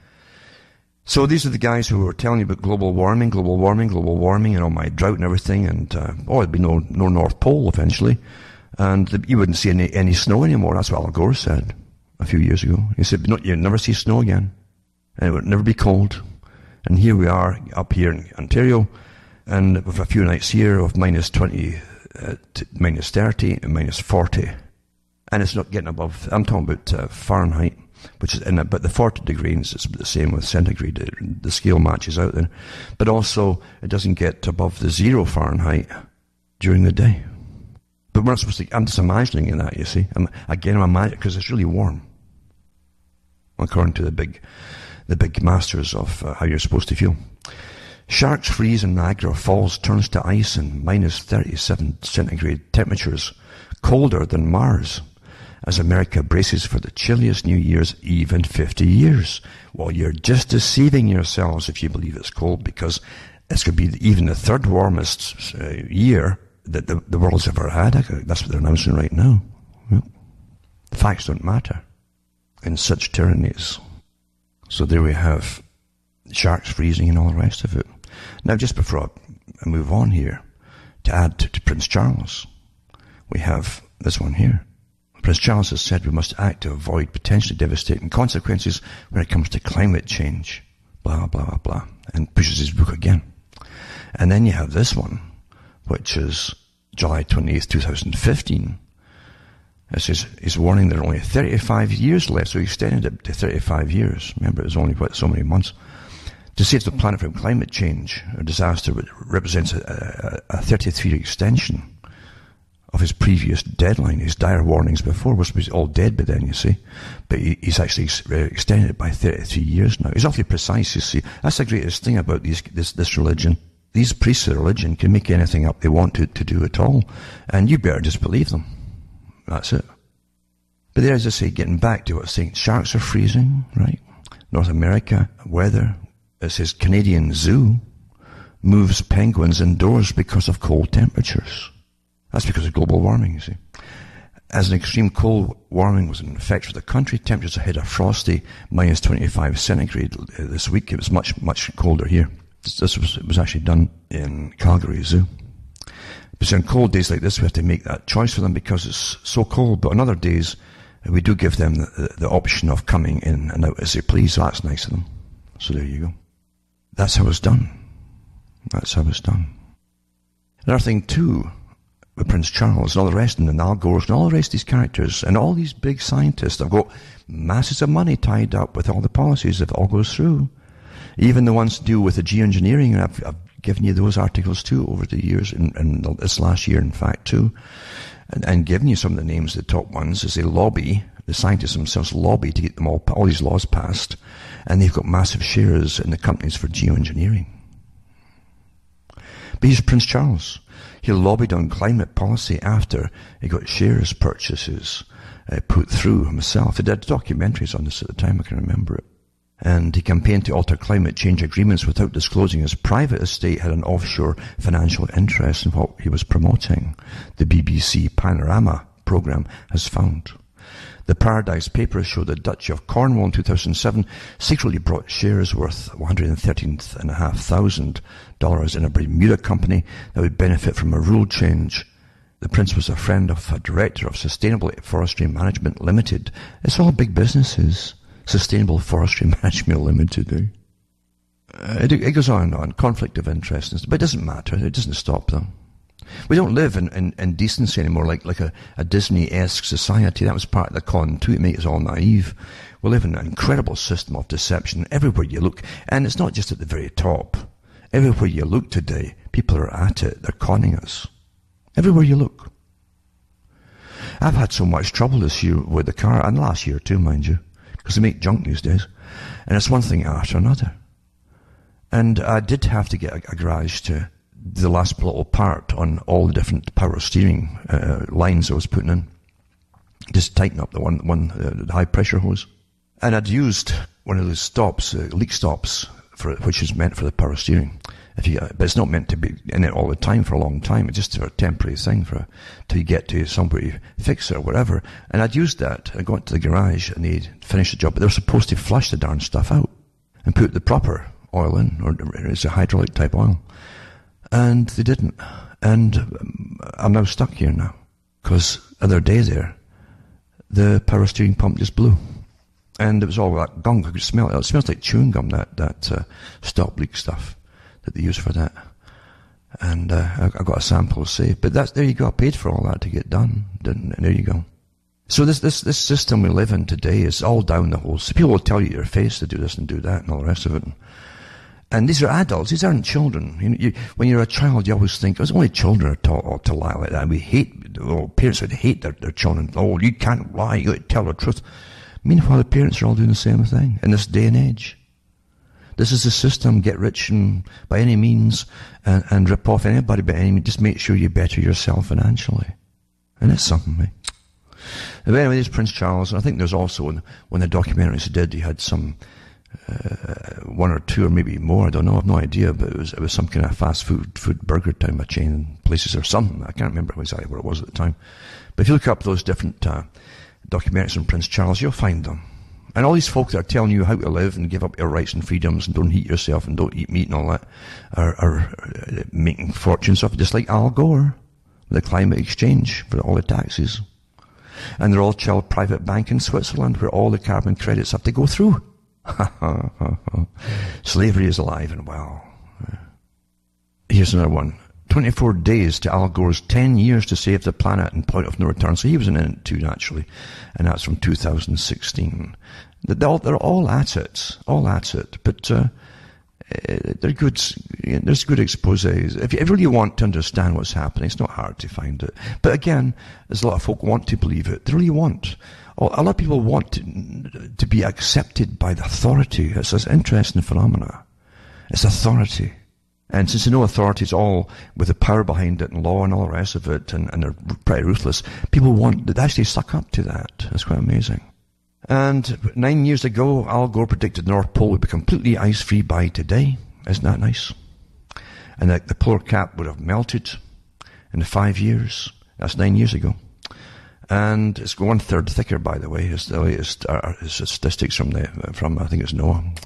So these are the guys who were telling you about global warming, global warming, global warming, and all my drought and everything, and uh, oh, there'd be no no North Pole eventually, and the, you wouldn't see any any snow anymore. That's what Al Gore said a few years ago. He said, no, you'd never see snow again, and it would never be cold. And here we are up here in Ontario, and with a few nights here of minus twenty, uh, to minus thirty, and minus forty, and it's not getting above. I'm talking about uh, Fahrenheit, which is in about the forty degrees. It's the same with centigrade. It, the scale matches out there. But also, it doesn't get above the zero Fahrenheit during the day. But we're not supposed to, I'm just imagining that, you see. I'm, again, I'm imagining, because it's really warm. According to the big, the big masters of uh, how you're supposed to feel. Sharks freeze in Niagara Falls turns to ice in minus thirty-seven centigrade temperatures, colder than Mars, as America braces for the chilliest New Year's Eve in fifty years. Well, you're just deceiving yourselves if you believe it's cold, because This could be even the third warmest uh, year that the, the world's ever had. That's what they're announcing right now. Well, the facts don't matter in such tyrannies. So there we have sharks freezing and all the rest of it. Now, just before I move on here, to add to, to Prince Charles, we have this one here. Prince Charles has said we must act to avoid potentially devastating consequences when it comes to climate change. Blah, blah, blah, blah. And pushes his book again. And then you have this one, which is July twenty-eighth, twenty fifteen. It says, he's warning there are only thirty-five years left, so he extended it to thirty-five years. Remember, it was only, what, so many months. To save the planet from climate change or disaster represents a, a, a thirty-three year extension of his previous deadline. His dire warnings before was, was all dead by then, you see. But he, he's actually ex- extended it by thirty-three years now. He's awfully precise, you see. That's the greatest thing about these, this, this religion. These priests of religion can make anything up they want to, to do at all. And you better just believe them. That's it. But there, as I say, getting back to what I was saying, sharks are freezing, right? North America, weather. It says Canadian zoo moves penguins indoors because of cold temperatures. That's because of global warming, you see. As an extreme cold warming was in effect for the country, temperatures hit a frosty minus twenty-five centigrade this week. It was much, much colder here. This was, it was actually done in Calgary Zoo. But on cold days like this, we have to make that choice for them because it's so cold. But on other days, we do give them the, the option of coming in and out as they please. So that's nice of them. So there you go. That's how it's done. That's how it's done. Another thing too, with Prince Charles and all the rest, and the Al Gores and all the rest of these characters, and all these big scientists have got masses of money tied up with all the policies if it all goes through. Even the ones to do with the geoengineering, and I've, I've given you those articles too over the years, and, and this last year in fact too, and, and given you some of the names of the top ones as they lobby, the scientists themselves lobby to get them all, all these laws passed, and they've got massive shares in the companies for geoengineering. But he's Prince Charles. He lobbied on climate policy after he got shares purchases uh, put through himself. He did documentaries on this at the time, I can remember it. And he campaigned to alter climate change agreements without disclosing his private estate had an offshore financial interest in what he was promoting, the B B C Panorama programme has found. The Paradise Papers show the Duchy of Cornwall in two thousand seven secretly bought shares worth one hundred thirteen thousand five hundred dollars in a Bermuda company that would benefit from a rule change. The Prince was a friend of a director of Sustainable Forestry Management Limited. It's all big businesses. Sustainable Forestry Management Limited. Eh? Uh, it, it goes on and on. Conflict of interest. But it doesn't matter. It doesn't stop them. We don't live in, in, in decency anymore, like, like a, a Disney-esque society. That was part of the con, too. It makes us all naive. We live in an incredible system of deception everywhere you look. And it's not just at the very top. Everywhere you look today, people are at it. They're conning us. Everywhere you look. I've had so much trouble this year with the car, and last year too, mind you. Because they make junk these days. And it's one thing after another. And I did have to get a, a garage to do the last little part on all the different power steering uh, lines I was putting in. Just tighten up the one, one uh, the high pressure hose. And I'd used one of those stops, uh, leak stops, for which is meant for the power steering. If you, but it's not meant to be in it all the time for a long time. It's just a temporary thing for till you get to somewhere you fix it or whatever. And I'd used that. I got to the garage and they'd finished the job, but they were supposed to flush the darn stuff out and put the proper oil in, or it's a hydraulic type oil. And they didn't. And I'm now stuck here now because the other day there, the power steering pump just blew. And it was all that gunk. I could smell it. It smells like chewing gum, that, that uh, stop leak stuff that they use for that. And uh, I, I got a sample saved. But that's, there you go. I paid for all that to get done. Didn't, and there you go. So this, this, this system we live in today is all down the hole. So people will tell you to your face to do this and do that and all the rest of it. And these are adults. These aren't children. You, you, when you're a child, you always think, oh, only children are taught to lie like that. And we hate, oh, parents would hate their, their children. Oh, you can't lie. You got to tell the truth. Meanwhile, the parents are all doing the same thing in this day and age. This is the system. Get rich and by any means and, and rip off anybody by any means. Just make sure you better yourself financially. And it's something, mate. But anyway, there's Prince Charles. And I think there's also, when, when the documentaries did, he had some uh, one or two or maybe more, I don't know, I've no idea, but it was it was some kind of fast food food burger town, a chain places or something. I can't remember exactly what it was at the time. But if you look up those different uh, documentaries on Prince Charles, you'll find them. And all these folk that are telling you how to live and give up your rights and freedoms and don't heat yourself and don't eat meat and all that are, are making fortunes off it, just like Al Gore, the climate exchange for all the taxes. And they're all child private bank in Switzerland where all the carbon credits have to go through. Slavery is alive and well. Here's another one. twenty-four days to Al Gore's ten years to save the planet and point of no return. So he was in it too, naturally. And that's from two thousand sixteen. They're all, they're all at it. All at it. But uh, they're good. There's good exposés. If you really want to understand what's happening, it's not hard to find it. But again, there's a lot of folk who want to believe it. They really want. A lot of people want to, to be accepted by the authority. It's an interesting phenomena. It's authority. And since they know authority is all with the power behind it and law and all the rest of it, and, and they're pretty ruthless, people want, they actually suck up to that. That's quite amazing. And nine years ago, Al Gore predicted the North Pole would be completely ice-free by today. Isn't that nice? And the, the polar cap would have melted in five years. That's nine years ago. And it's one third thicker, by the way. It's the latest uh, statistics from the from I think it's NOAA.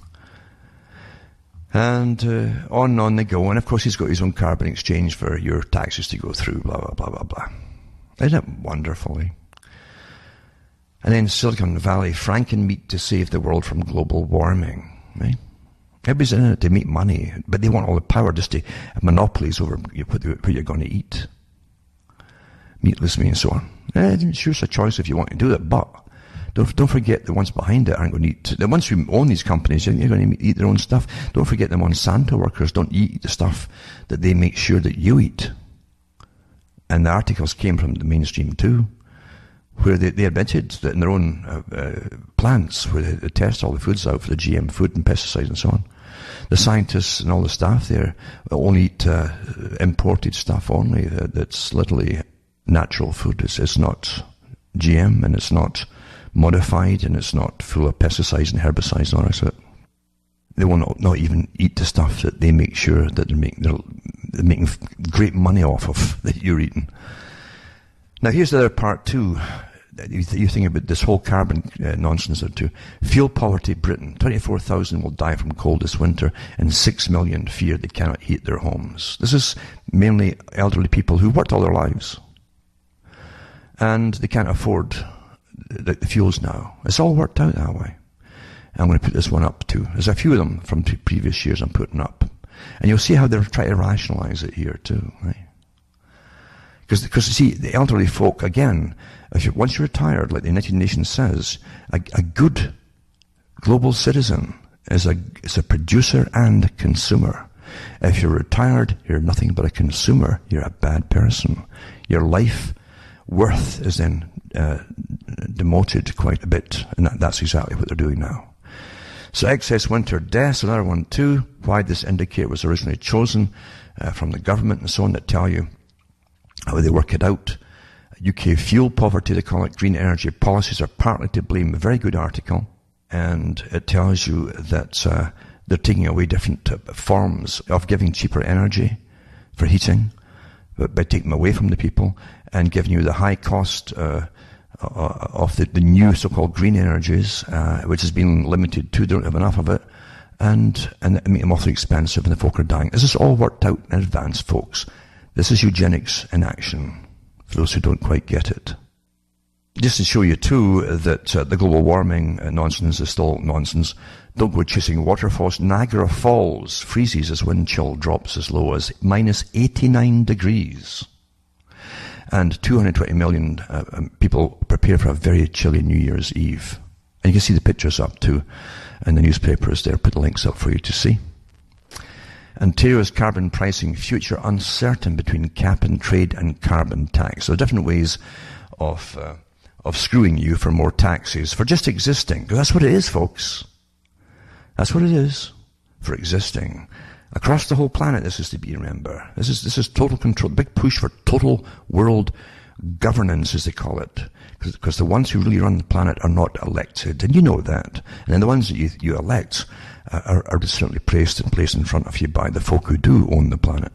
And uh, on and on they go. And of course, he's got his own carbon exchange for your taxes to go through. Blah blah blah blah blah. Isn't it wonderfully? And then Silicon Valley, Frankenmeat to save the world from global warming. Right? Everybody's in it to make money, but they want all the power just to have monopolies over what you're going to eat. Meatless meat and so on. Eh, sure, it's a choice if you want to do it, but don't don't forget the ones behind it aren't going to eat. The ones who own these companies, you're going to eat their own stuff. Don't forget the Monsanto workers don't eat the stuff that they make sure that you eat. And the articles came from the mainstream too, where they, they admitted that in their own uh, uh, plants, where they, they test all the foods out for the G M food and pesticides and so on, the scientists and all the staff there only eat uh, imported stuff only. Uh, that's literally natural food. It's, it's not G M and it's not modified and it's not full of pesticides and herbicides and all the rest of it. They will not, not even eat the stuff that they make sure that they're making, they're, they're making great money off of that you're eating. Now here's the other part too. You, th- you think about this whole carbon uh, nonsense there too. Fuel poverty Britain. twenty-four thousand will die from cold this winter and six million fear they cannot heat their homes. This is mainly elderly people who worked all their lives. And they can't afford the, the fuels now. It's all worked out that way. I'm going to put this one up too. There's a few of them from t- previous years I'm putting up. And you'll see how they're trying to rationalize it here too, right? Because, because you see, the elderly folk, again, if you're, once you're retired, like the United Nations says, a, a good global citizen is a, is a producer and consumer. If you're retired, you're nothing but a consumer. You're a bad person. Your life worth is then uh, demoted quite a bit, and that, that's exactly what they're doing now. So excess winter deaths, another one too. Why this indicator was originally chosen uh, from the government and so on that tell you how they work it out. U K fuel poverty, they call it, green energy policies are partly to blame. A very good article, and it tells you that uh, they're taking away different uh, forms of giving cheaper energy for heating, but by taking them away from the people and giving you the high cost uh, uh, of the, the new so-called green energies, uh, which has been limited to, they don't have enough of it, and, and make them awfully expensive and the folk are dying. This is all worked out in advance, folks. This is eugenics in action, for those who don't quite get it. Just to show you too that uh, the global warming uh, nonsense is still nonsense. Don't go chasing waterfalls. Niagara Falls freezes as wind chill drops as low as minus eighty-nine degrees. And two hundred twenty million uh, um, people prepare for a very chilly New Year's Eve. And you can see the pictures up too in the newspapers there. Put the links up for you to see. Ontario's carbon pricing future uncertain between cap and trade and carbon tax. So different ways of uh, of screwing you for more taxes for just existing. Because that's what it is, folks. That's what it is for existing. Across the whole planet, this is to be, remember. This is this is total control. The big push for total world governance, as they call it, because the ones who really run the planet are not elected, and you know that. And then the ones that you, you elect uh, are, are certainly placed and placed in front of you by the folk who do own the planet.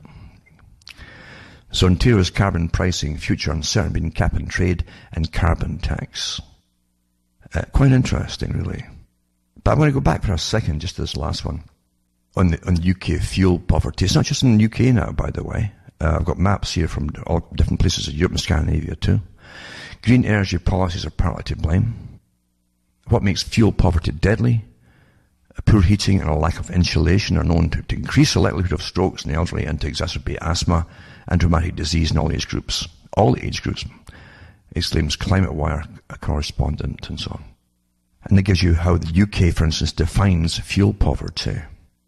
So Ontario's carbon pricing, future uncertain between cap and trade and carbon tax. Uh, quite interesting, really. But I'm going to go back for a second, just to this last one, on the on U K fuel poverty. It's not just in the U K now, by the way. Uh, I've got maps here from all different places in Europe and Scandinavia too. Green energy policies are partly to blame. What makes fuel poverty deadly? Poor heating and a lack of insulation are known to, to increase the likelihood of strokes in the elderly and to exacerbate asthma and rheumatic disease in all age groups. All age groups, exclaims Climate Wire correspondent and so on. And it gives you how the U K, for instance, defines fuel poverty.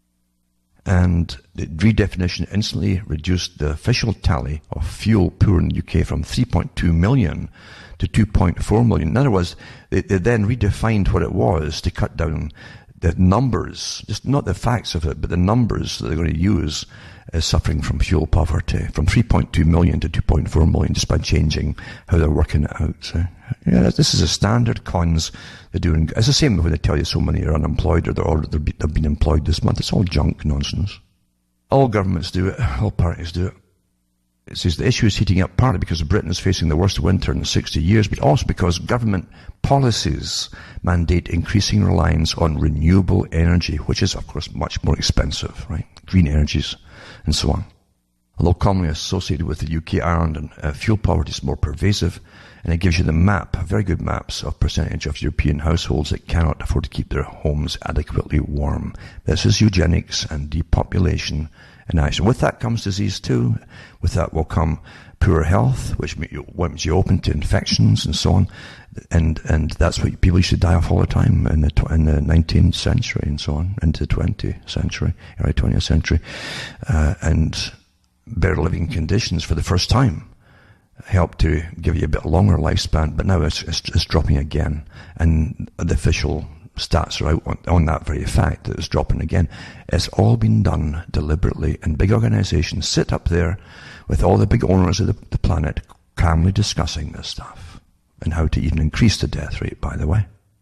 And the redefinition instantly reduced the official tally of fuel poor in the U K from three point two million to two point four million. In other words, they, they then redefined what it was to cut down the numbers, just not the facts of it, but the numbers that they're going to use as suffering from fuel poverty, from three point two million to two point four million, just by changing how they're working it out. So, yeah, this is a standard cons they're doing. It's the same when they tell you so many are unemployed or they're already, they've been employed this month. It's all junk nonsense. All governments do it. All parties do it. It says the issue is heating up partly because Britain is facing the worst winter in sixty years, but also because government policies mandate increasing reliance on renewable energy, which is, of course, much more expensive, right? Green energies and so on. Although commonly associated with the U K, Ireland, and uh, fuel poverty is more pervasive, and it gives you the map, very good maps, of percentage of European households that cannot afford to keep their homes adequately warm. This is eugenics and depopulation in action. With that comes disease too. With that will come poor health, which makes you open to infections and so on. And and that's what people used to die of all the time in the in the nineteenth century and so on, into the twentieth century, early twentieth century, uh, and better living conditions for the first time helped to give you a bit longer lifespan. But now it's it's, it's dropping again, and the official stats are out on, on that very fact that it's dropping again. It's all been done deliberately, and big organizations sit up there with all the big owners of the, the planet calmly discussing this stuff and how to even increase the death rate, by the way.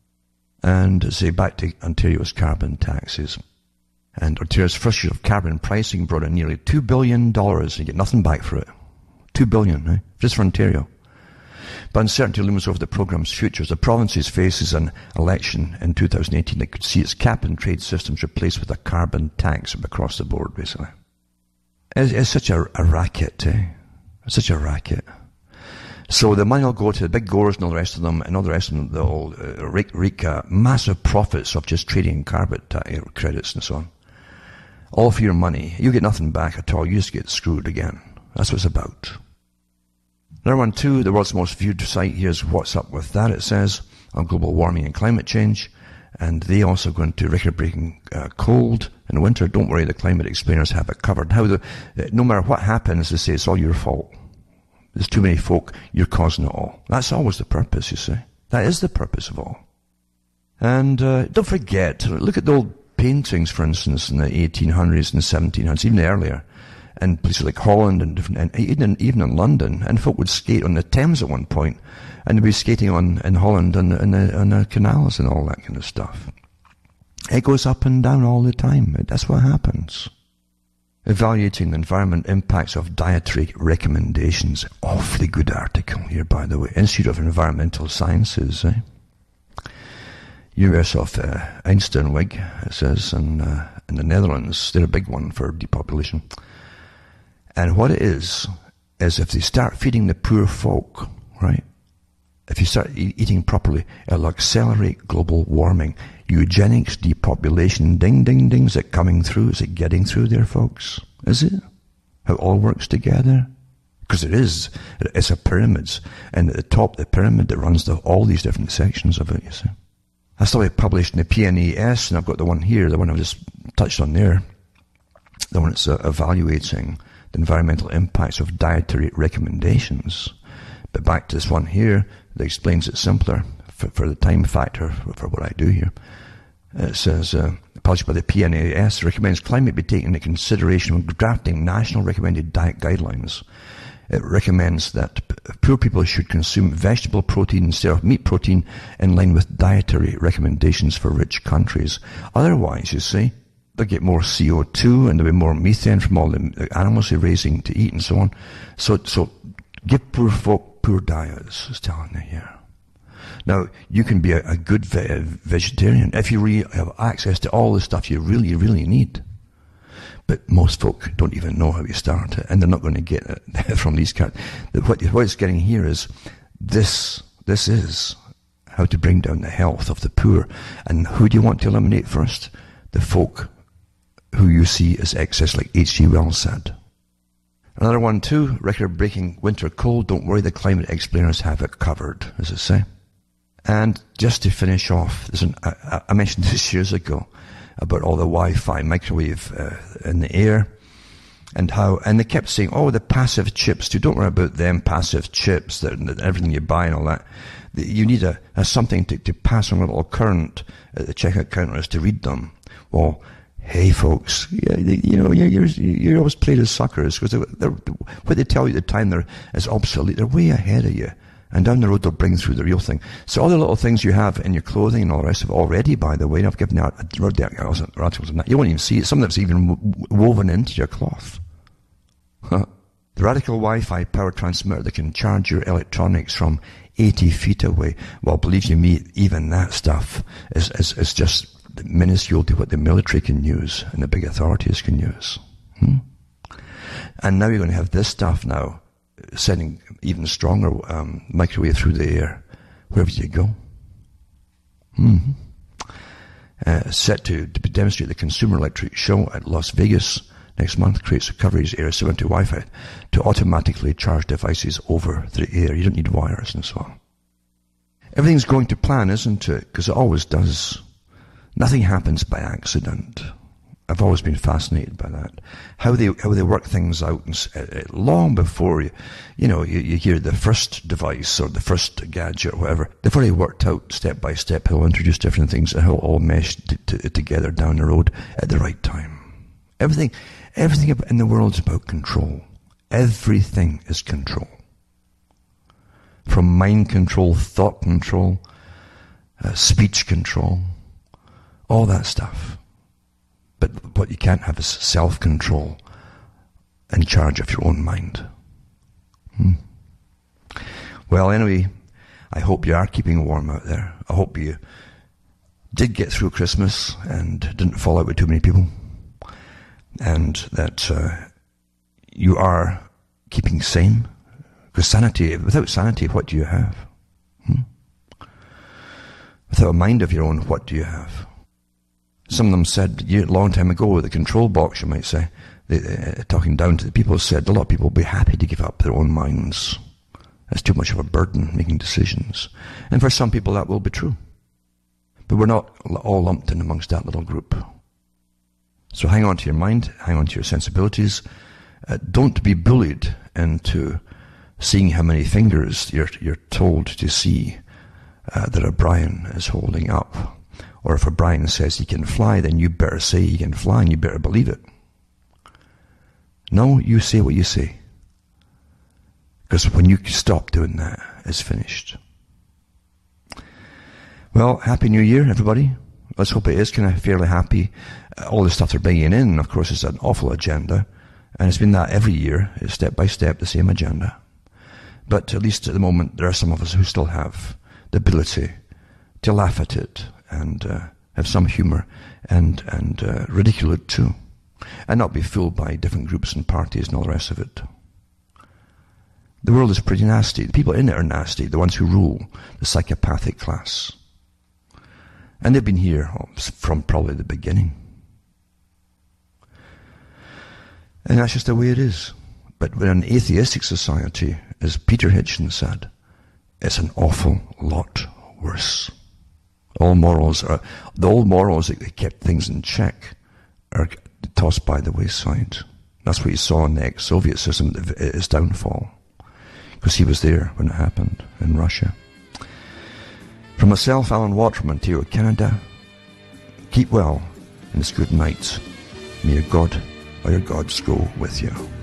And say back to Ontario's carbon taxes. And Ontario's first year of carbon pricing brought in nearly two billion dollars, and you get nothing back for it. two billion dollars, eh? Just for Ontario. But uncertainty looms over the programme's future as the province faces an election in two thousand eighteen that could see its cap and trade systems replaced with a carbon tax across the board, basically. It's, it's such a, a racket, eh? It's such a racket. So the money will go to the big growers and all the rest of them, and all the rest of them, they'll uh, wreak, wreak uh, massive profits of just trading carbon ta- credits and so on. All for your money. You get nothing back at all. You just get screwed again. That's what it's about. Another one too, the world's most viewed site, here's what's up with that. It says on global warming and climate change, and they also go into record-breaking uh, cold in winter. Don't worry, the climate explainers have it covered. How the, no matter what happens, they say it's all your fault. There's too many folk, you're causing it all. That's always the purpose, you see. That is the purpose of all. And uh, don't forget, look at the old paintings, for instance, in the eighteen hundreds and seventeen hundreds, even earlier. And places like Holland and different, and even even in London, and folk would skate on the Thames at one point, and they'd be skating on in Holland on on the, on the canals and all that kind of stuff. It goes up and down all the time. That's what happens. Evaluating the environment impacts of dietary recommendations. Awfully good article here, by the way. Institute of Environmental Sciences, eh? University of uh, Eindhoven, it says, in, uh, in the Netherlands. They're a big one for depopulation. And what it is, is if they start feeding the poor folk, right? If you start e- eating properly, it'll accelerate global warming. Eugenics, depopulation, ding, ding, ding. Is it coming through? Is it getting through there, folks? Is it? How it all works together? Because it is. It's a pyramid. And at the top of the pyramid that runs the, all these different sections of it, you see. That's the way published in the P N A S, and I've got the one here, the one I've just touched on there. The one that's uh, evaluating the environmental impacts of dietary recommendations. But back to this one here that explains it simpler for, for the time factor for, for what I do here. It says, uh, published by the P N A S, recommends climate be taken into consideration when drafting national recommended diet guidelines. It recommends that poor people should consume vegetable protein instead of meat protein in line with dietary recommendations for rich countries. Otherwise, you see, they'll get more C O two and there'll be more methane from all the animals they're raising to eat and so on. So, so give poor folk poor diets, is telling you here. Now, you can be a, a good ve- vegetarian if you really have access to all the stuff you really, really need. But most folk don't even know how you start it, and they're not going to get it from these cards. What, what it's getting here is this, this is how to bring down the health of the poor. And who do you want to eliminate first? The folk who you see as excess, like H G Wells said. Another one too, record-breaking winter cold. Don't worry, the climate explainers have it covered, as I say. And just to finish off, there's an, I, I mentioned this years ago, about all the Wi-Fi, microwave uh, in the air, and how, and they kept saying, oh, the passive chips too. Don't worry about them passive chips, that, that everything you buy and all that. You need a, a something to, to pass on a little current at the checkout counters to read them. Well, hey folks, yeah, they, you know, you're, you're always played as suckers, because they're, they're, what they tell you at the time they're, is obsolete. They're way ahead of you. And down the road, they'll bring through the real thing. So all the little things you have in your clothing and all the rest of it already, by the way, and I've given out articles on that. You won't even see it. Some of it's even woven into your cloth. Huh. The radical Wi-Fi power transmitter that can charge your electronics from eighty feet away. Well, believe you me, even that stuff is, is, is just minuscule to what the military can use and the big authorities can use. Hmm? And now you're going to have this stuff now, sending even stronger um, microwave through the air wherever you go. Mm-hmm. Uh, set to, to demonstrate the Consumer Electric Show at Las Vegas next month creates a coverage area similar to Wi-Fi to automatically charge devices over the air. You don't need wires and so on. Everything's going to plan, isn't it? Because it always does. Nothing happens by accident. I've always been fascinated by that. How they how they work things out and, uh, long before you, you know, you, you hear the first device or the first gadget or whatever. They've already worked out step by step how to introduce different things and how it all mesh t- t- together down the road at the right time. Everything, everything in the world is about control. Everything is control. From mind control, thought control, uh, speech control, all that stuff. But what you can't have is self-control in charge of your own mind. Hmm. Well, anyway, I hope you are keeping warm out there. I hope you did get through Christmas and didn't fall out with too many people. And that uh, you are keeping sane. Because sanity, without sanity, what do you have? Hmm? Without a mind of your own, what do you have? Some of them said a long time ago, the control box, you might say, they, uh, talking down to the people, said a lot of people will be happy to give up their own minds. That's too much of a burden, making decisions. And for some people that will be true. But we're not all lumped in amongst that little group. So hang on to your mind, hang on to your sensibilities. Uh, don't be bullied into seeing how many fingers you're, you're told to see uh, that O'Brien is holding up. Or if O'Brien says he can fly, then you better say he can fly and you better believe it. No, you say what you say. Because when you stop doing that, it's finished. Well, Happy New Year, everybody. Let's hope it is kind of fairly happy. Uh, all the stuff they're bringing in, of course, is an awful agenda. And it's been that every year, it's step by step, the same agenda. But at least at the moment, there are some of us who still have the ability to laugh at it and uh, have some humour and, and uh, ridicule it too. And not be fooled by different groups and parties and all the rest of it. The world is pretty nasty. The people in it are nasty, the ones who rule, the psychopathic class. And they've been here from probably the beginning. And that's just the way it is. But in an atheistic society, as Peter Hitchens said, it's an awful lot worse. All morals are, the old morals that kept things in check are tossed by the wayside. That's what you saw in the ex-Soviet system, its downfall. Because he was there when it happened in Russia. From myself, Alan Watt, from Ontario, Canada, keep well, and it's good night. May your God or your gods go with you.